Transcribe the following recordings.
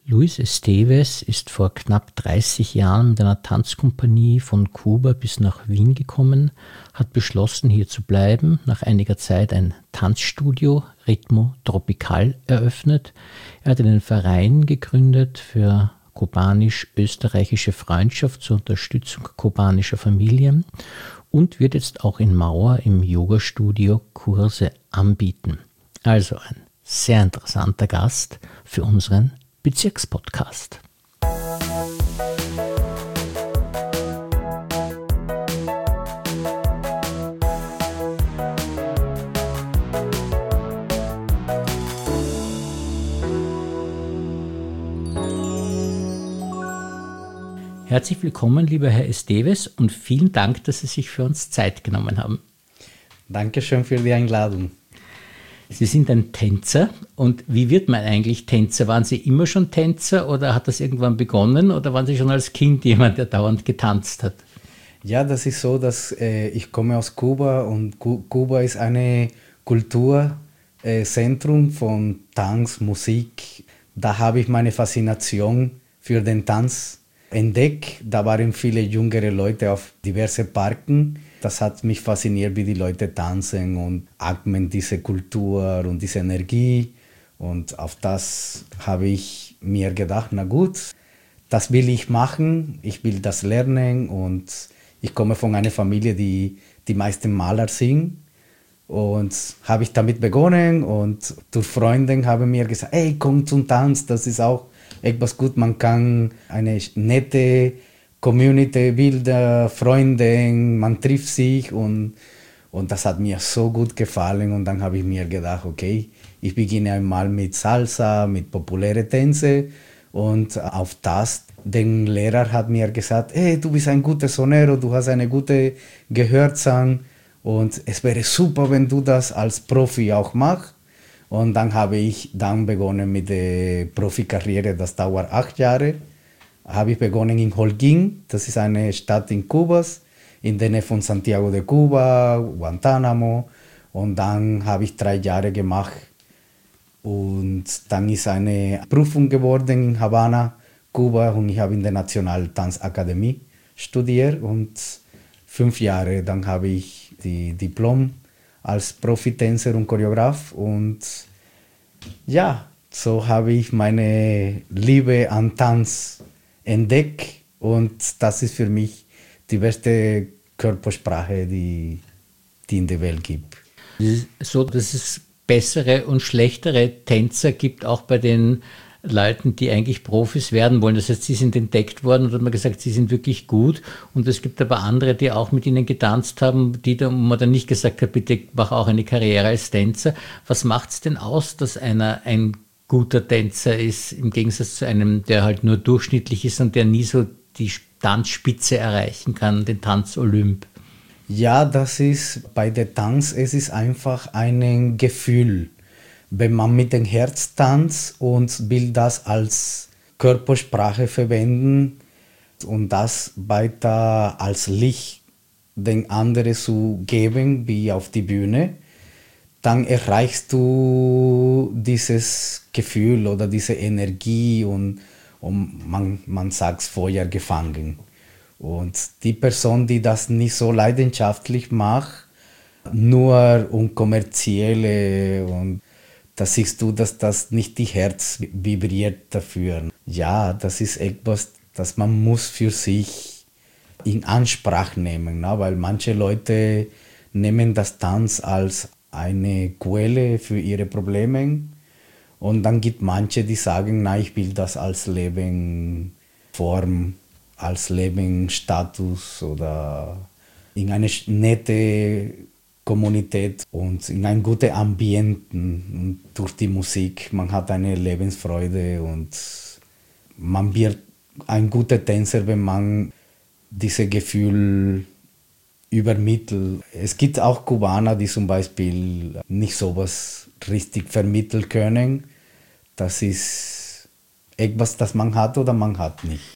Luis Esteves ist vor knapp 30 Jahren mit einer Tanzkompanie von Kuba bis nach Wien gekommen, hat beschlossen, hier zu bleiben, nach einiger Zeit ein Tanzstudio Ritmo Tropical eröffnet. Er hat einen Verein gegründet für kubanisch-österreichische Freundschaft zur Unterstützung kubanischer Familien und wird jetzt auch in Mauer im Yoga-Studio Kurse anbieten. Also ein sehr interessanter Gast für unseren Bezirkspodcast. Herzlich willkommen, lieber Herr Esteves, und vielen Dank, dass Sie sich für uns Zeit genommen haben. Dankeschön für die Einladung. Sie sind ein Tänzer. Und wie wird man eigentlich Tänzer? Waren Sie immer schon Tänzer oder hat das irgendwann begonnen oder waren Sie schon als Kind jemand, der dauernd getanzt hat? Ja, das ist so, dass ich komme aus Kuba und Kuba ist eine Kulturzentrum von Tanz, Musik. Da habe ich meine Faszination für den Tanz entdeckt. Da waren viele jüngere Leute auf diverse Parken. Das hat mich fasziniert, wie die Leute tanzen und atmen diese Kultur und diese Energie. Und auf das habe ich mir gedacht, na gut, das will ich machen, ich will das lernen. Und ich komme von einer Familie, die meisten Maler sind. Und habe ich damit begonnen und durch Freunde haben mir gesagt, hey, komm zum Tanz, das ist auch etwas gut, man kann eine nette Community bilden, Freunde, man trifft sich und das hat mir so gut gefallen und dann habe ich mir gedacht, okay, ich beginne einmal mit Salsa, mit populären Tänze und auf das, der Lehrer hat mir gesagt, hey, du bist ein guter Sonero, du hast eine gute Gehörsam und es wäre super, wenn du das als Profi auch machst. Und dann habe ich begonnen mit der Profikarriere, das dauert 8 Jahre. Habe ich begonnen in Holguín, das ist eine Stadt in Kuba, in der Nähe von Santiago de Cuba, Guantánamo. Und dann habe ich 3 Jahre gemacht. Und dann ist eine Prüfung geworden in Havanna, Kuba. Und ich habe in der National Tanzakademie studiert. Und 5 Jahre, dann habe ich die Diplom als Profitänzer und Choreograf. Und ja, so habe ich meine Liebe an Tanz entdeckt und das ist für mich die beste Körpersprache, die in der Welt gibt. So, dass es bessere und schlechtere Tänzer gibt, auch bei den Leuten, die eigentlich Profis werden wollen. Das heißt, sie sind entdeckt worden und hat man gesagt, sie sind wirklich gut. Und es gibt aber andere, die auch mit ihnen getanzt haben, wo man dann nicht gesagt hat, bitte mach auch eine Karriere als Tänzer. Was macht es denn aus, dass einer ein guter Tänzer ist, im Gegensatz zu einem, der halt nur durchschnittlich ist und der nie so die Tanzspitze erreichen kann, den Tanz-Olymp? Ja, das ist bei der Tanz, es ist einfach ein Gefühl. Wenn man mit dem Herz tanzt und will das als Körpersprache verwenden und das weiter als Licht den anderen zu geben, wie auf die Bühne, dann erreichst du dieses Gefühl oder diese Energie und man sagt Feuer gefangen. Und die Person, die das nicht so leidenschaftlich macht, nur um kommerzielle und da siehst du, dass das nicht die Herz vibriert dafür. Ja, das ist etwas, das man muss für sich in Anspruch nehmen, ne? Weil manche Leute nehmen das Tanz als eine Quelle für ihre Probleme und dann gibt manche, die sagen, nein, ich will das als Lebensform, als Lebensstatus oder in eine nette Kommunität und in ein gutes Ambiente und durch die Musik. Man hat eine Lebensfreude und man wird ein guter Tänzer, wenn man dieses Gefühl übermittelt. Es gibt auch Kubaner, die zum Beispiel nicht sowas richtig vermitteln können. Das ist etwas, das man hat oder man hat nicht.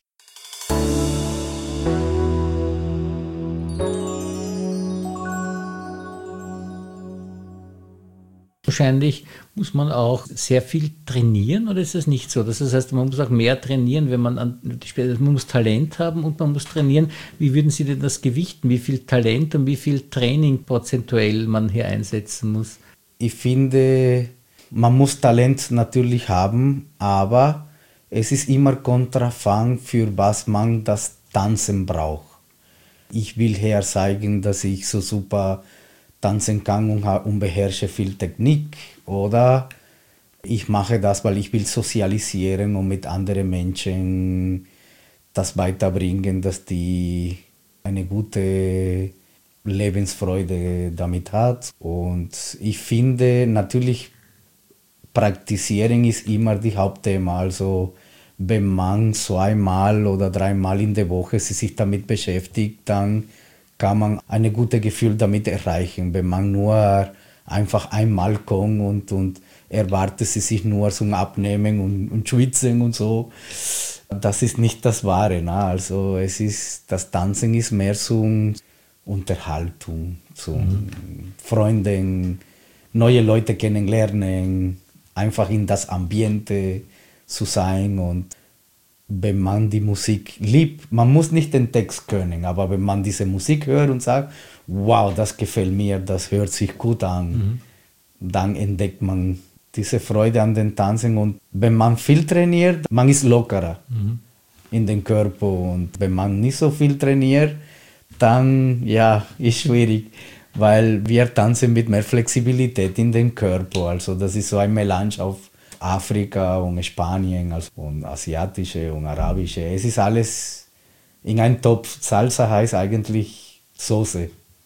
wahrscheinlich muss man auch sehr viel trainieren, oder ist das nicht so? Das heißt, man muss auch mehr trainieren, wenn man muss Talent haben und man muss trainieren. Wie würden Sie denn das gewichten? Wie viel Talent und wie viel Training prozentuell man hier einsetzen muss? Ich finde, man muss Talent natürlich haben, aber es ist immer Kontrafang, für was man das Tanzen braucht. Ich will hier zeigen, dass ich so super tanzen kann und beherrsche viel Technik, oder ich mache das, weil ich will sozialisieren und mit anderen Menschen das weiterbringen, dass die eine gute Lebensfreude damit hat. Und ich finde natürlich, Praktizieren ist immer die Hauptthema. Also wenn man 2-mal oder 3-mal in der Woche sich damit beschäftigt, dann kann man ein gutes Gefühl damit erreichen. Wenn man nur einfach einmal kommt und erwartet sie sich nur zum Abnehmen und schwitzen und so, das ist nicht das Wahre. Ne? Also das Tanzen ist mehr zum Unterhaltung, zum Freunden, neue Leute kennenlernen, einfach in das Ambiente zu sein. Und wenn man die Musik liebt, man muss nicht den Text können, aber wenn man diese Musik hört und sagt, wow, das gefällt mir, das hört sich gut an, dann entdeckt man diese Freude an den Tanzen. Und wenn man viel trainiert, man ist lockerer in den Körper. Und wenn man nicht so viel trainiert, dann ja, ist schwierig, weil wir tanzen mit mehr Flexibilität in den Körper. Also das ist so ein Melange auf Afrika und Spanien und asiatische und arabische. Es ist alles in einem Topf. Salsa heißt eigentlich Soße.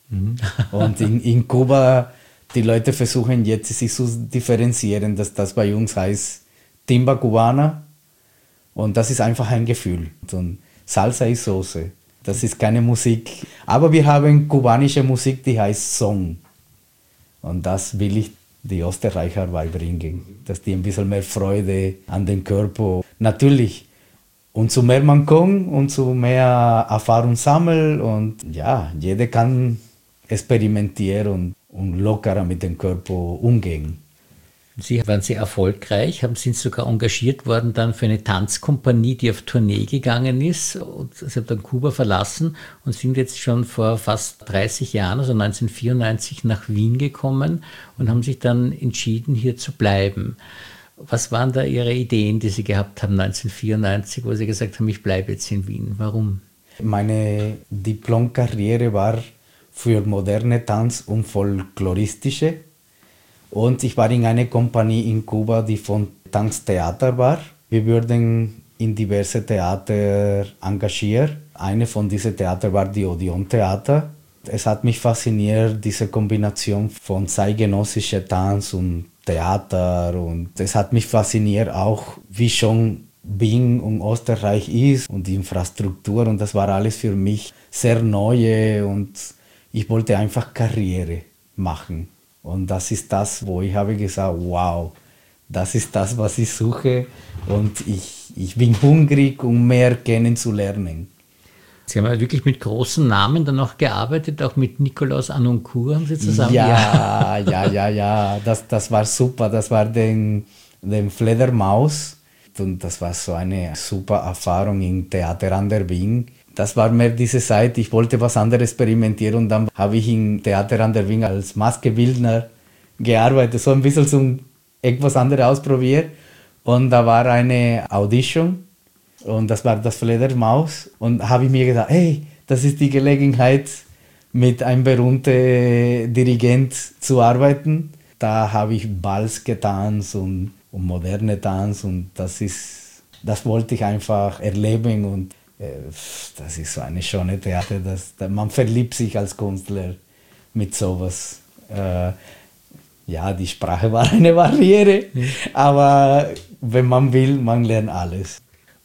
Und in Kuba, die Leute versuchen jetzt sich zu differenzieren, dass das bei uns heißt Timba Cubana. Und das ist einfach ein Gefühl. Und Salsa ist Soße. Das ist keine Musik. Aber wir haben kubanische Musik, die heißt Song. Und das will ich die Österreicher beibringen, dass die ein bisschen mehr Freude an den Körper. Natürlich, umso mehr man kommt, umso mehr Erfahrung sammelt. Und ja, jeder kann experimentieren und lockerer mit dem Körper umgehen. Sie waren sehr erfolgreich, sind sogar engagiert worden dann für eine Tanzkompanie, die auf Tournee gegangen ist. Und Sie haben dann Kuba verlassen und sind jetzt schon vor fast 30 Jahren, also 1994, nach Wien gekommen und haben sich dann entschieden, hier zu bleiben. Was waren da Ihre Ideen, die Sie gehabt haben 1994, wo Sie gesagt haben, ich bleibe jetzt in Wien? Warum? Meine Diplomkarriere war für moderne Tanz und folkloristische. Und ich war in einer Kompanie in Kuba, die von Tanztheater war. Wir wurden in diverse Theater engagiert. Eine von diesen Theatern war die Odeon Theater. Es hat mich fasziniert, diese Kombination von zeitgenössischem Tanz und Theater. Und es hat mich fasziniert auch, wie schon Wien und Österreich ist und die Infrastruktur. Und das war alles für mich sehr neu und ich wollte einfach Karriere machen. Und das ist das, wo ich habe gesagt, wow, das ist das, was ich suche und ich bin hungrig, um mehr kennenzulernen. Sie haben ja wirklich mit großen Namen dann auch gearbeitet, auch mit Nikolaus Anoncourt haben Sie zusammen Ja, das war super, das war den Fledermaus und das war so eine super Erfahrung im Theater an der Wien. Das war mehr diese Zeit, ich wollte was anderes experimentieren und dann habe ich im Theater an der Wien als Maskebildner gearbeitet, so ein bisschen zum etwas anderes ausprobiert. Und da war eine Audition und das war das Fledermaus und habe ich mir gedacht, hey, das ist die Gelegenheit, mit einem berühmten Dirigent zu arbeiten. Da habe ich Balz getanzt und moderne Tanz und das wollte ich einfach erleben und das ist so eine schöne Theater, man verliebt sich als Künstler mit sowas. Ja, die Sprache war eine Barriere, aber wenn man will, man lernt alles.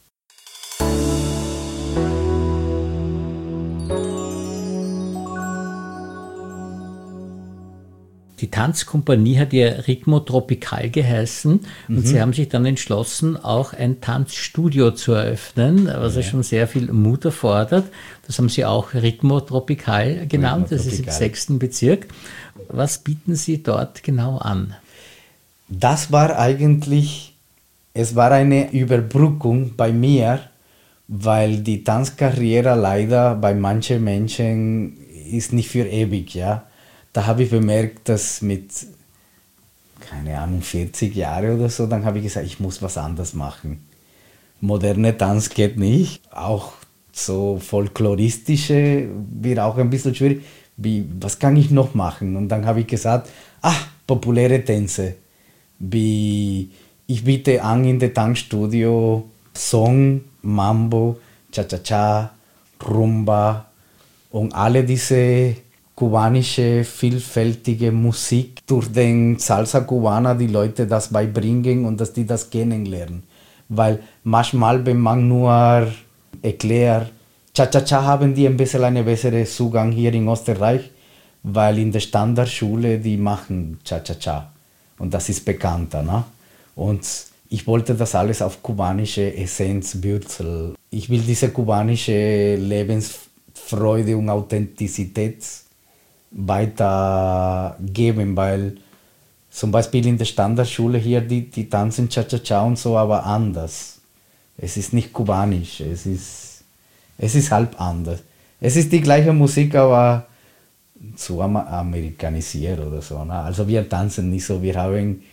Die Tanzkompanie hat ja Ritmo Tropical geheißen und Sie haben sich dann entschlossen, auch ein Tanzstudio zu eröffnen, was ja schon sehr viel Mut erfordert. Das haben Sie auch Ritmo Tropical genannt, das ist im 6. Bezirk. Was bieten Sie dort genau an? Das war eigentlich, es war eine Überbrückung bei mir, weil die Tanzkarriere leider bei manchen Menschen ist nicht für ewig, ja. Da habe ich bemerkt, dass mit, keine Ahnung, 40 Jahre oder so, dann habe ich gesagt, ich muss was anderes machen. Moderne Tanz geht nicht, auch so folkloristische wird auch ein bisschen schwierig. Was kann ich noch machen? Und dann habe ich gesagt, populäre Tänze. Ich biete an in der Tanzstudio Song, Mambo, Cha-Cha-Cha, Rumba und alle diese kubanische, vielfältige Musik durch den Salsa Cubana die Leute das beibringen und dass die das kennenlernen. Weil manchmal, wenn man nur erklärt, Cha-Cha-Cha, haben die ein bisschen einen besseren Zugang hier in Österreich, weil in der Standardschule die machen Cha-Cha-Cha und das ist bekannter. Ne? Und ich wollte das alles auf kubanische Essenz würzeln. Ich will diese kubanische Lebensfreude und Authentizität weitergeben, weil zum Beispiel in der Standardschule hier, die tanzen Cha-Cha-Cha und so, aber anders. Es ist nicht kubanisch, es ist halb anders. Es ist die gleiche Musik, aber zu amerikanisiert oder so. Ne? Also wir tanzen nicht so, wir haben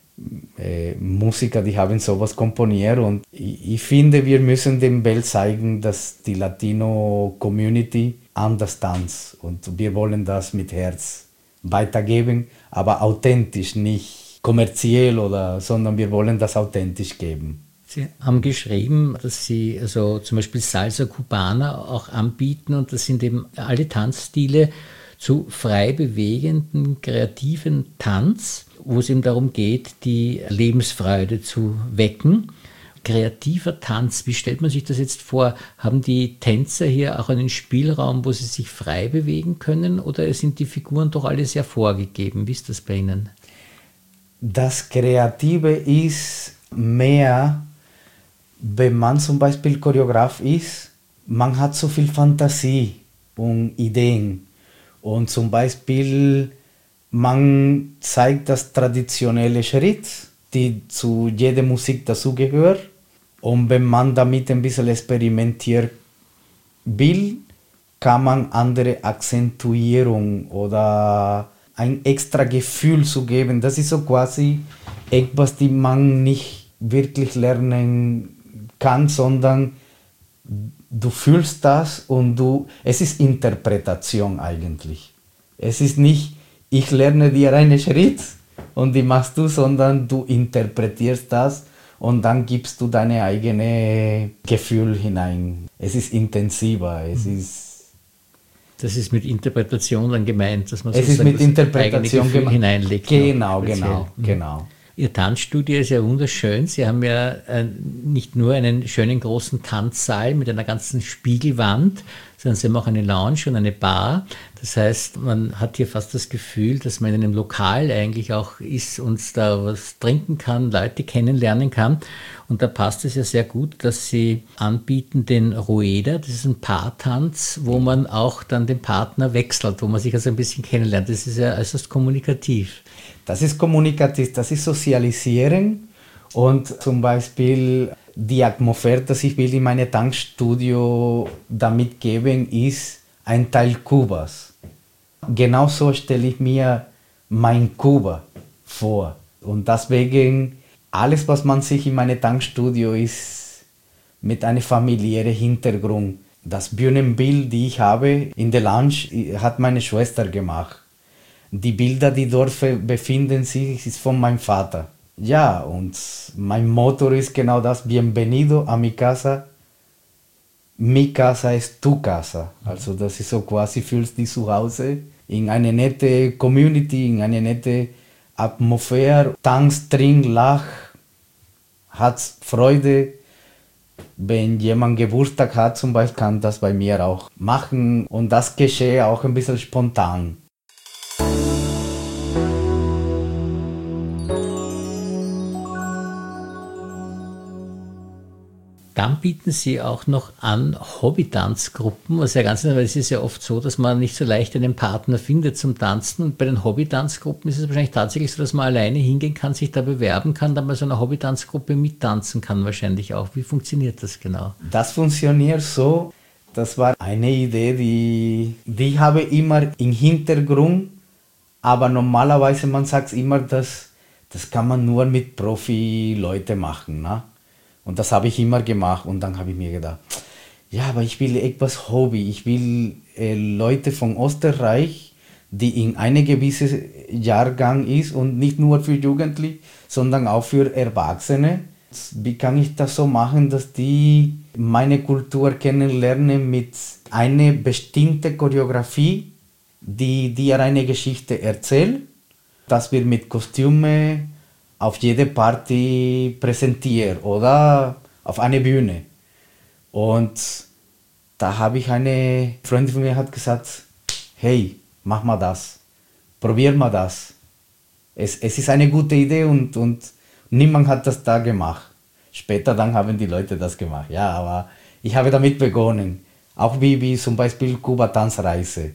Musiker, die haben sowas komponiert und ich finde, wir müssen der Welt zeigen, dass die Latino-Community anders tanzt und wir wollen das mit Herz weitergeben, aber authentisch, nicht kommerziell sondern wir wollen das authentisch geben. Sie haben geschrieben, dass Sie also zum Beispiel Salsa Cubana auch anbieten und das sind eben alle Tanzstile zu frei bewegenden, kreativen Tanz, wo es eben darum geht, die Lebensfreude zu wecken. Kreativer Tanz, wie stellt man sich das jetzt vor? Haben die Tänzer hier auch einen Spielraum, wo sie sich frei bewegen können oder sind die Figuren doch alle sehr vorgegeben? Wie ist das bei Ihnen? Das Kreative ist mehr, wenn man zum Beispiel Choreograf ist, man hat so viel Fantasie und Ideen. Und zum Beispiel, man zeigt das traditionelle Schritt, die zu jeder Musik dazugehört. Und wenn man damit ein bisschen experimentieren will, kann man andere Akzentuierung oder ein extra Gefühl zu geben. Das ist so quasi etwas, die man nicht wirklich lernen kann, sondern du fühlst das und es ist Interpretation eigentlich. Es ist nicht, ich lerne dir einen Schritt und die machst du, sondern du interpretierst das und dann gibst du deine eigene Gefühl hinein. Es ist intensiver, Das ist mit Interpretation dann gemeint, dass man es ist mit Interpretation eigene Gefühl hineinlegt. Genau. Ihr Tanzstudio ist ja wunderschön. Sie haben ja nicht nur einen schönen großen Tanzsaal mit einer ganzen Spiegelwand, sondern Sie haben auch eine Lounge und eine Bar. Das heißt, man hat hier fast das Gefühl, dass man in einem Lokal eigentlich auch ist und da was trinken kann, Leute kennenlernen kann. Und da passt es ja sehr gut, dass Sie anbieten den Rueda. Das ist ein Paartanz, wo man auch dann den Partner wechselt, wo man sich also ein bisschen kennenlernt. Das ist ja äußerst kommunikativ. Das ist kommunikativ, das ist Sozialisieren und zum Beispiel die Atmosphäre, die ich will in meinem Tanzstudio damit geben, ist ein Teil Kubas. Genauso stelle ich mir mein Kuba vor und deswegen alles, was man sich in meinem Tanzstudio ist, mit einem familiären Hintergrund. Das Bühnenbild, die ich habe in der Lounge, hat meine Schwester gemacht. Die Bilder, die dort befinden sich, ist von meinem Vater. Ja, und mein Motto ist genau das, Bienvenido a mi casa. Mi casa ist tu casa. Also das ist so quasi, fühlst dich zu Hause in eine nette Community, in eine nette Atmosphäre. Tanz, trink, lach, hat Freude. Wenn jemand Geburtstag hat zum Beispiel, kann das bei mir auch machen. Und das geschieht auch ein bisschen spontan. Dann bieten Sie auch noch an Hobby-Tanzgruppen, was ja ganz interessant, weil es ist ja oft so, dass man nicht so leicht einen Partner findet zum Tanzen. Und bei den Hobby-Tanzgruppen ist es wahrscheinlich tatsächlich so, dass man alleine hingehen kann, sich da bewerben kann, dann bei so einer Hobby-Tanzgruppe mittanzen kann wahrscheinlich auch. Wie funktioniert das genau? Das funktioniert so, das war eine Idee, die habe ich immer im Hintergrund, aber normalerweise, man sagt immer, das kann man nur mit Profi-Leuten machen, ne? Und das habe ich immer gemacht und dann habe ich mir gedacht, ja, aber ich will etwas Hobby, ich will Leute von Österreich, die in einem gewissen Jahrgang ist und nicht nur für Jugendliche, sondern auch für Erwachsene. Wie kann ich das so machen, dass die meine Kultur kennenlernen mit einer bestimmten Choreografie, die dir eine Geschichte erzählt, dass wir mit Kostüme auf jede Party präsentieren oder auf eine Bühne. Und da habe ich eine Freundin von mir hat gesagt, hey, mach mal das, probier mal das. Es ist eine gute Idee und niemand hat das da gemacht. Später dann haben die Leute das gemacht. Ja, aber ich habe damit begonnen. Auch wie zum Beispiel Kuba-Tanzreise.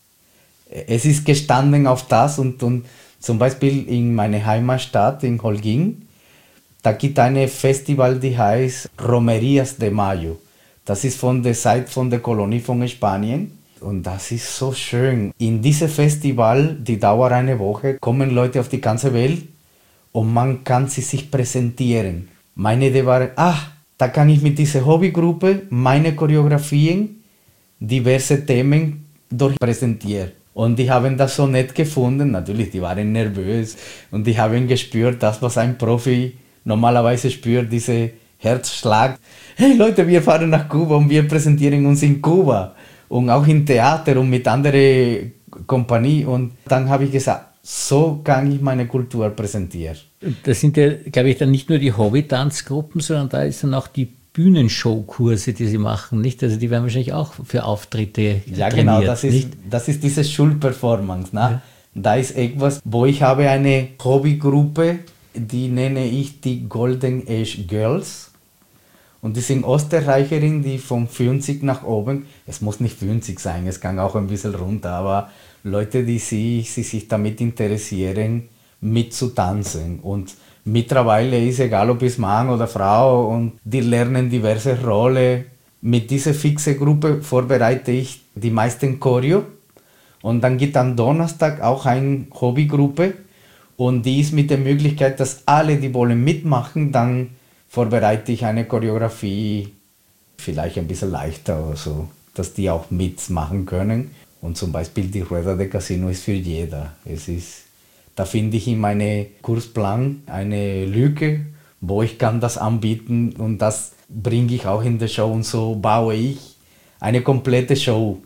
Es ist gestanden auf das und zum Beispiel in meiner Heimatstadt in Holguín, da gibt es ein Festival, die heißt Romerías de Mayo. Das ist von der Zeit von der Kolonie von Spanien und das ist so schön. In diesem Festival, die dauert eine Woche, kommen Leute auf die ganze Welt und man kann sich präsentieren. Meine Idee war, da kann ich mit dieser Hobbygruppe meine Choreografien, diverse Themen dort präsentieren. Und die haben das so nett gefunden, natürlich, die waren nervös und die haben gespürt, das, was ein Profi normalerweise spürt, diese Herzschlag. Hey Leute, wir fahren nach Kuba und wir präsentieren uns in Kuba und auch im Theater und mit anderen Kompanie. Und dann habe ich gesagt, so kann ich meine Kultur präsentieren. Das sind ja, glaube ich, dann nicht nur die Hobby-Tanzgruppen, sondern da ist dann auch die Bühnenshow-Kurse, die Sie machen, nicht? Also die werden wahrscheinlich auch für Auftritte ja, trainiert. Genau, das ist diese Schulperformance. Ne? Ja. Da ist etwas, wo ich habe eine Hobbygruppe, die nenne ich die Golden Age Girls. Und die sind Österreicherinnen, die von 50 nach oben, es muss nicht 50 sein, es kann auch ein bisschen runter, aber Leute, die sich damit interessieren, mitzutanzen. Und mittlerweile ist egal, ob es Mann oder Frau, und die lernen diverse Rollen. Mit dieser fixen Gruppe vorbereite ich die meisten Choreo. Und dann gibt am Donnerstag auch eine Hobbygruppe. Und die ist mit der Möglichkeit, dass alle, die wollen mitmachen, dann vorbereite ich eine Choreografie, vielleicht ein bisschen leichter oder so, dass die auch mitmachen können. Und zum Beispiel die Rueda de Casino ist für jeder. Da finde ich in meinem Kursplan eine Lücke, wo ich kann das anbieten und das bringe ich auch in der Show und so baue ich eine komplette Show.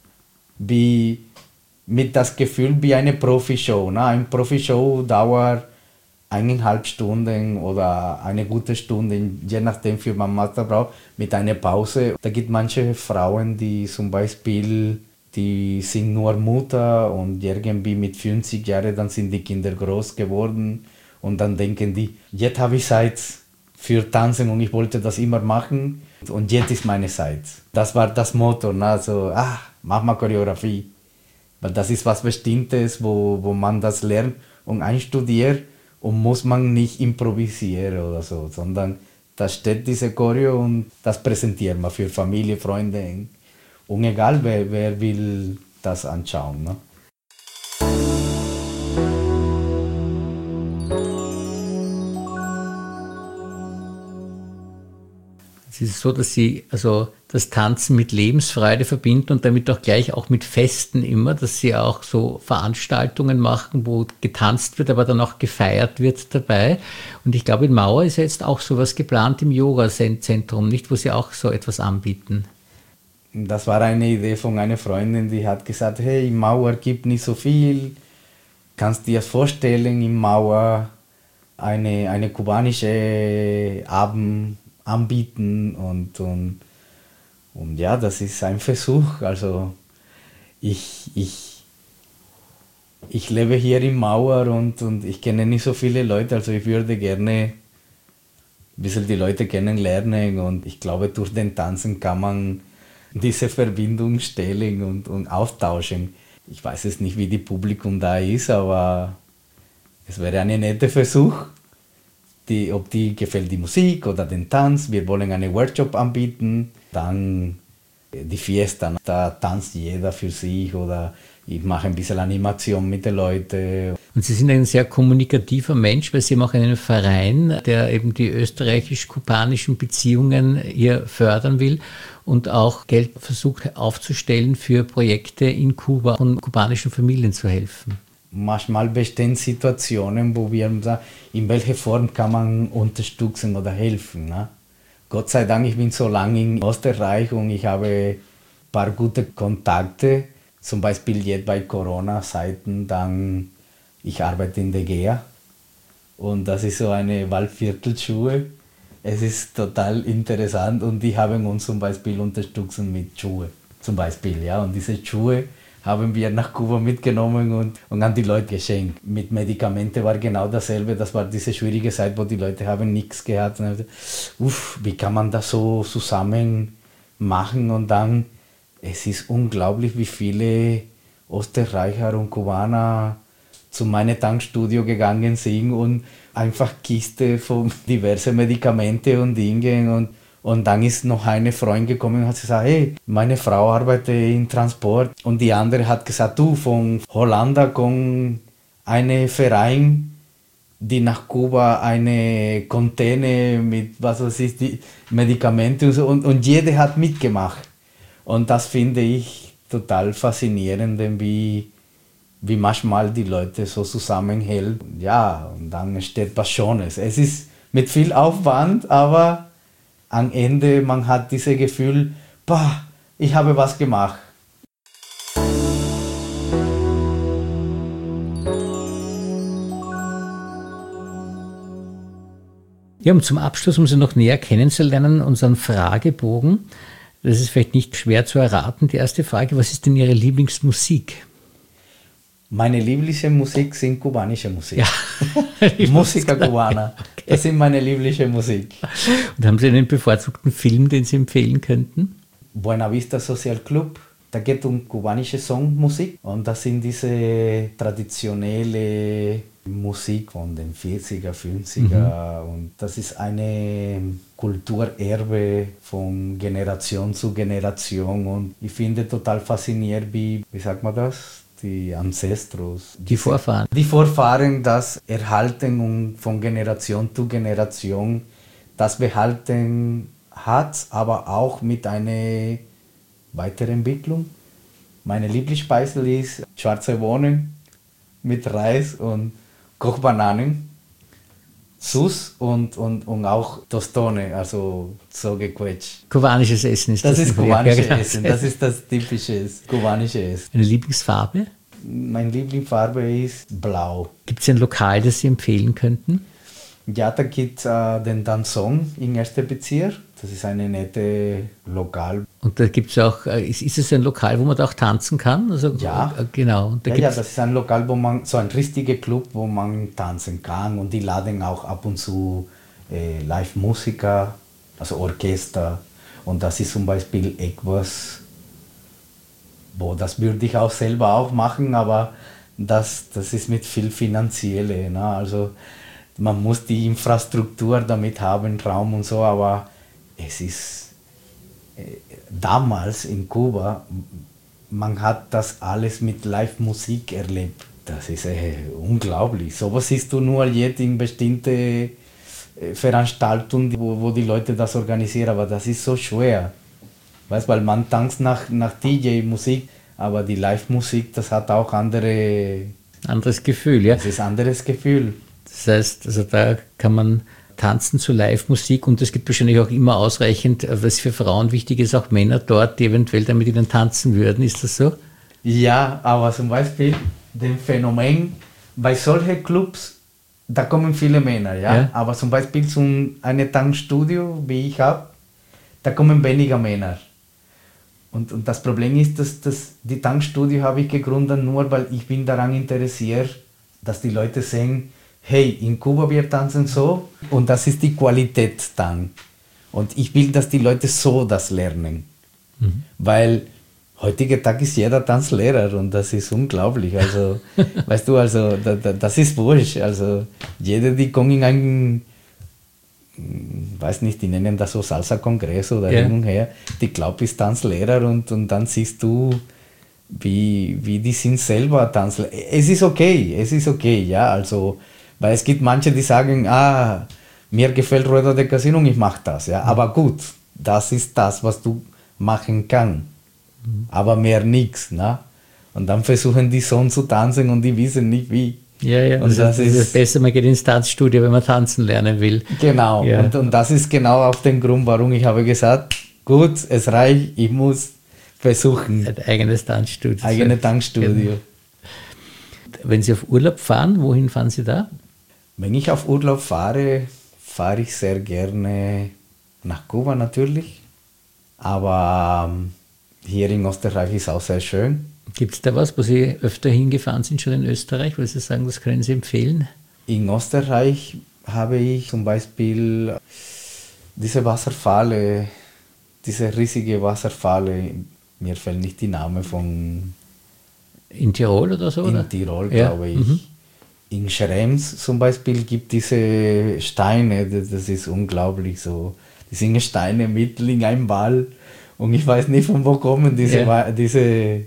Mit das Gefühl wie eine Profi-Show. Ne? Eine Profi-Show dauert 1,5 Stunden oder eine gute Stunde, je nachdem für man Master braucht, mit einer Pause. Da gibt manche Frauen, die zum Beispiel, die sind nur Mutter und irgendwie mit 50 Jahren, dann sind die Kinder groß geworden und dann denken die, jetzt habe ich Zeit für Tanzen und ich wollte das immer machen und jetzt ist meine Zeit. Das war das Motto, ne? Also, mach mal Choreografie. Weil das ist was Bestimmtes, wo man das lernt und einstudiert. Und muss man nicht improvisieren oder so, sondern da steht diese Choreo und das präsentiert man für Familie, Freunde. Und egal, wer will das anschauen. Ne? Es ist so, dass Sie also das Tanzen mit Lebensfreude verbinden und damit auch gleich auch mit Festen immer, dass Sie auch so Veranstaltungen machen, wo getanzt wird, aber dann auch gefeiert wird dabei. Und ich glaube, in Mauer ist ja jetzt auch sowas geplant im Yoga-Zentrum, nicht, wo Sie auch so etwas anbieten. Das war eine Idee von einer Freundin, die hat gesagt, hey, in Mauer gibt nicht so viel. Kannst du dir vorstellen, in Mauer eine kubanische Abend anbieten und ja, das ist ein Versuch. Also ich lebe hier in Mauer und ich kenne nicht so viele Leute, also ich würde gerne bisschen die Leute kennenlernen und ich glaube, durch den Tanzen kann man diese Verbindung stellen und austauschen. Ich weiß es nicht, wie die Publikum da ist, aber es wäre ein netter Versuch, ob die gefällt die Musik oder den Tanz. Wir wollen einen Workshop anbieten, dann die Fiesta, da tanzt jeder für sich oder ich mache ein bisschen Animation mit den Leuten. Und Sie sind ein sehr kommunikativer Mensch, weil Sie haben auch einen Verein, der eben die österreichisch-kubanischen Beziehungen hier fördern will und auch Geld versucht aufzustellen für Projekte in Kuba, um kubanischen Familien zu helfen. Manchmal bestehen Situationen, wo wir sagen, in welcher Form kann man unterstützen oder helfen. Ne? Gott sei Dank, ich bin so lange in Österreich und ich habe ein paar gute Kontakte. Zum Beispiel jetzt bei Corona-Zeiten, dann ich arbeite in der GEA und das ist so eine Waldviertelschule. Es ist total interessant und die haben uns zum Beispiel unterstützt mit Schuhe. Zum Beispiel, ja. Und diese Schuhe haben wir nach Kuba mitgenommen und an die Leute geschenkt. Mit Medikamenten war genau dasselbe. Das war diese schwierige Zeit, wo die Leute haben nichts gehabt. Und wie kann man das so zusammen machen? Und dann, es ist unglaublich, wie viele Österreicher und Kubaner zu meinem Tankstudio gegangen sind und einfach Kiste von diversen Medikamenten und Dingen und dann ist noch eine Freundin gekommen und hat gesagt, hey, meine Frau arbeitet im Transport und die andere hat gesagt, du, von Holland kommt ein Verein, die nach Kuba eine Container mit, was weiß ich, die Medikamente und so und jeder hat mitgemacht. Und das finde ich total faszinierend, wie manchmal die Leute so zusammenhalten. Ja, und dann entsteht was Schönes. Es ist mit viel Aufwand, aber am Ende man hat dieses Gefühl, boah, ich habe was gemacht. Ja, und zum Abschluss, um Sie noch näher kennenzulernen, unseren Fragebogen. Das ist vielleicht nicht schwer zu erraten. Die erste Frage, was ist denn Ihre Lieblingsmusik? Meine Lieblingsmusik sind kubanische Musik. Ja. Musica cubana. Okay. Das sind meine Lieblingsmusik. Und haben Sie einen bevorzugten Film, den Sie empfehlen könnten? Buena Vista Social Club. Da geht es um kubanische Songmusik. Und das sind diese traditionelle Musik von den 40er, 50er. Und das ist eine Kulturerbe von Generation zu Generation. Und ich finde total faszinierend, wie sagt man das? Die Ancestros. Die Vorfahren. Die Vorfahren, das erhalten und von Generation zu Generation das behalten hat, aber auch mit einer Weiterentwicklung. Meine Lieblingsspeise ist schwarze Bohnen mit Reis und Kochbananen, Sus und auch Tostone, also so gequetscht. Kubanisches Essen ist das. Das ist kubanisches Essen, das ist das typische kubanische Essen. Eine Lieblingsfarbe? Meine Lieblingsfarbe ist blau. Gibt es ein Lokal, das Sie empfehlen könnten? Ja, da gibt es den Danzon im ersten Bezirk. Das ist ein nettes Lokal. Und da gibt es auch, ist es ein Lokal, wo man da auch tanzen kann? Also, ja. Genau. Und da ja, das ist ein Lokal, wo man, so ein richtiger Club, wo man tanzen kann. Und die laden auch ab und zu Live-Musiker, also Orchester. Und das ist zum Beispiel etwas, das würde ich auch selber auch machen, aber das ist mit viel Finanzielle. Ne? Also man muss die Infrastruktur damit haben, Raum und so, aber es ist damals in Kuba, man hat das alles mit Live-Musik erlebt. Das ist unglaublich. Sowas siehst du nur jetzt in bestimmten Veranstaltungen, wo die Leute das organisieren, aber das ist so schwer. Weißt, weil man tanzt nach DJ-Musik, aber die Live-Musik, das hat auch anderes Gefühl, ja. Das ist ein anderes Gefühl. Das heißt, also da kann man tanzen zu Live-Musik und es gibt wahrscheinlich auch immer ausreichend, was für Frauen wichtig ist, auch Männer dort, die eventuell damit ihnen tanzen würden. Ist das so? Ja, aber zum Beispiel das Phänomen, bei solchen Clubs, da kommen viele Männer, ja? Aber zum Beispiel zu einem Tanzstudio, wie ich habe, da kommen weniger Männer. Und das Problem ist, dass die Tankstudio habe ich gegründet, nur weil ich bin daran interessiert, dass die Leute sehen, hey, in Kuba wir tanzen so und das ist die Qualität dann. Und ich will, dass die Leute so das lernen. Weil heutiger Tag ist jeder Tanzlehrer und das ist unglaublich. Also, weißt du, also das ist wurscht. Also jeder, die kommt in einen, weiß nicht, die nennen das so Salsa-Kongress oder hin und her, die glaubt, ist Tanzlehrer und dann siehst du, wie die sind selber Tanzlehrer. Es ist okay, ja, also, weil es gibt manche, die sagen, mir gefällt Rueda de Casino und ich mache das, ja, aber gut, das ist das, was du machen kannst, aber mehr nichts, ne? Und dann versuchen die so zu tanzen und die wissen nicht wie. Ja, und das ist besser, man geht ins Tanzstudio, wenn man tanzen lernen will. Genau, ja. Und das ist genau auch der Grund, warum ich habe gesagt, gut, es reicht, ich muss versuchen. Ein eigenes Tanzstudio. Tanzstudio. Wenn Sie auf Urlaub fahren, wohin fahren Sie da? Wenn ich auf Urlaub fahre, fahre ich sehr gerne nach Kuba natürlich, aber hier in Österreich ist auch sehr schön. Gibt es da was, wo Sie öfter hingefahren sind, schon in Österreich, wo Sie sagen, das können Sie empfehlen? In Österreich habe ich zum Beispiel diese Wasserfalle, diese riesige Wasserfalle, mir fällt nicht die Name von... In Tirol oder so? In Tirol, glaube ich. In Schrems zum Beispiel gibt diese Steine, das ist unglaublich so. Die sind Steine mitten in einem Wald und ich weiß nicht, von wo kommen diese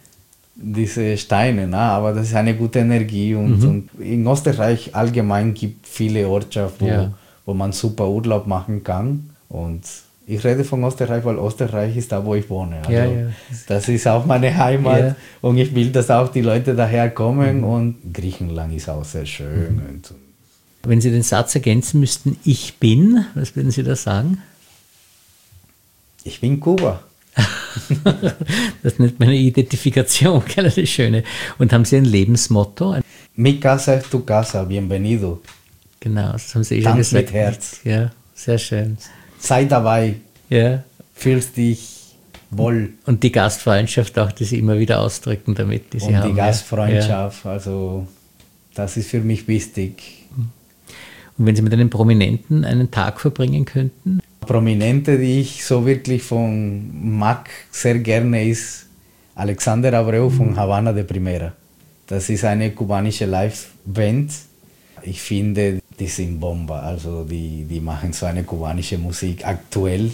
Steine, na? Aber das ist eine gute Energie und in Österreich allgemein gibt es viele Ortschaften, wo man super Urlaub machen kann und ich rede von Österreich, weil Österreich ist da, wo ich wohne. Also das ist auch meine Heimat und ich will, dass auch die Leute daher kommen und Griechenland ist auch sehr schön. Wenn Sie den Satz ergänzen müssten, ich bin, was würden Sie da sagen? Ich bin Kuba. Das nennt man eine Identifikation, das ist schöne. Und haben Sie ein Lebensmotto? Mi casa es tu casa, bienvenido. Genau, das haben Sie schon gesagt. Mit Herz. Ja, sehr schön. Sei dabei. Ja. Fühlst dich wohl. Und die Gastfreundschaft auch, die Sie immer wieder ausdrücken damit, die Sie haben. Und die Gastfreundschaft, also das ist für mich wichtig. Und wenn Sie mit einem Prominenten einen Tag verbringen könnten? Prominente, die ich so wirklich mag sehr gerne, ist Alexander Abreu von Havana de Primera. Das ist eine kubanische Live-Band. Ich finde, die sind Bombe, also die machen so eine kubanische Musik aktuell.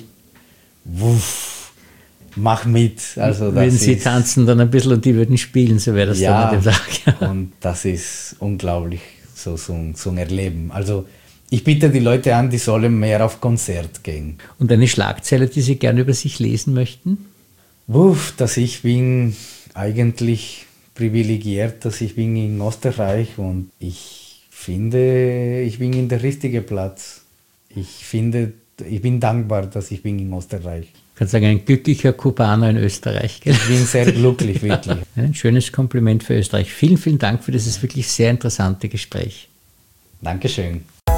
Wuff, mach mit. Also das würden Sie tanzen dann ein bisschen und die würden spielen, so wäre das dann an dem Tag. Und das ist unglaublich, so ein Erleben. Also ich bitte die Leute an, die sollen mehr auf Konzert gehen. Und eine Schlagzeile, die Sie gerne über sich lesen möchten? Dass ich bin eigentlich privilegiert, dass ich bin in Österreich und ich finde, ich bin in der richtigen Platz. Ich bin dankbar, dass ich bin in Österreich. Ich kann sagen, ein glücklicher Kubaner in Österreich. Gell? Ich bin sehr glücklich, wirklich. Ein schönes Kompliment für Österreich. Vielen, vielen Dank für dieses wirklich sehr interessante Gespräch. Dankeschön.